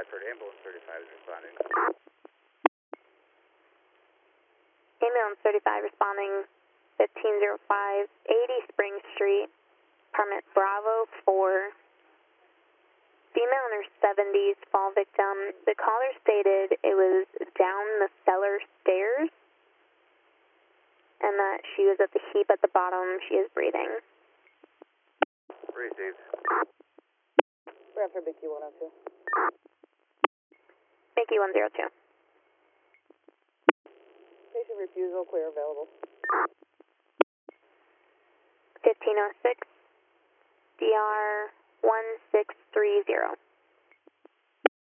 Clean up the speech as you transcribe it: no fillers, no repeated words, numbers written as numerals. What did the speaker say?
for ambulance 35 is responding. Ambulance 35 responding 1505 80 Spring Street, apartment Bravo 4. Female in her 70s, fall victim. The caller stated it was down the cellar stairs and that she was at the heap at the bottom. She is breathing. Received. We're after Mickey 102. Mickey 102. Patient refusal, clear available. 1506, DR 1630.